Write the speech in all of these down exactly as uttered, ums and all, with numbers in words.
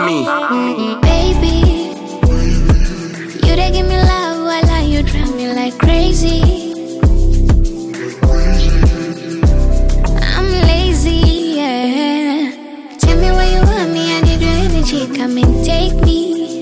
me. Baby, you dey give me love while you drive me like crazy. I'm lazy, yeah. Tell me where you want me, I need your energy, come and take me.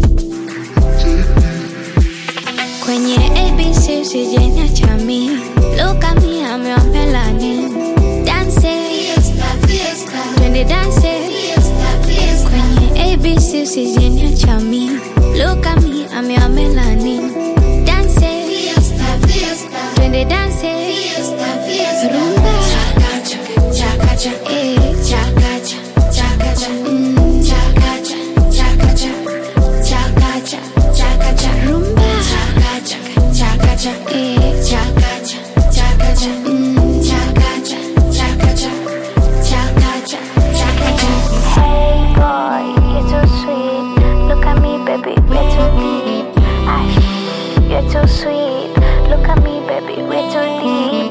Kwenye A B C usijeniacha mi. Look at me, I'm your melanin. Dance, fiesta, fiesta. Twende dance, fiesta, fiesta. Kwenye A B C usijeniacha mi. Look at me, I'm your melanin. Dance, fiesta, fiesta. Twende dance, fiesta, fiesta. Rumba, chakacha, chakacha, eh, chakacha, chakacha, mm, chakacha, chakacha, chakacha, chakacha. Rumba, chakacha, chakacha, eh, chakacha, chakacha, mm, chakacha, chakacha, chakacha, chakacha. Hey boy, you're too sweet. Look at me, baby, we're too deep. Ash, you're too sweet. Look at me, baby, we're too deep.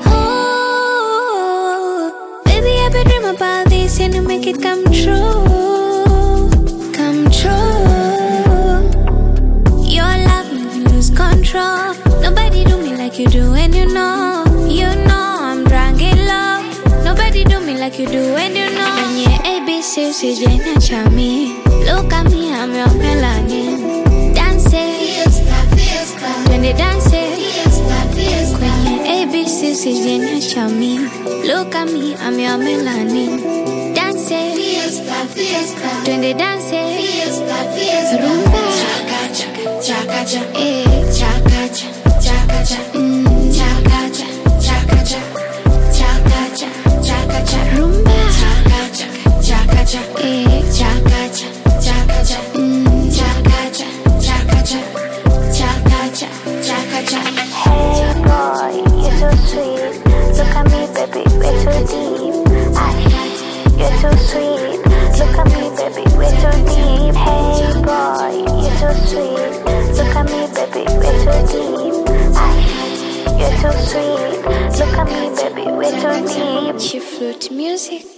Oh, baby, I've been dreaming about this and you make it come true, come true. Your love make me lose control. Nobody do me like you do, and you know, you know I'm drunk in love. Nobody do me like you do, and you know. When you A B C, usijeniacha mi. Look at me, I'm your melanin. Dance, fiesta, fiesta. Twende dance, fiesta, fiesta. Kwenye A B C, usijeniacha mi. Look at me, I'm your melanin. Dance, fiesta, fiesta. Twende dance, fiesta, fiesta. Rumba, chakacha, chakacha, eh, chakacha, chakacha, mm, chakacha, chakacha, chakacha, chakacha. Rumba, chakacha, chakacha, eh, chakacha, chakacha, mm, chakacha, chakacha, chakacha, chakacha. Hey boy, you're too sweet. Look at me, baby, we're too deep. Ash, you're too sweet. Look at me, baby, we're too deep. Hey boy, you're too sweet. Look at me, baby, we're too deep. Ash, you're too sweet. Look at me, baby, we're too deep. She flute music.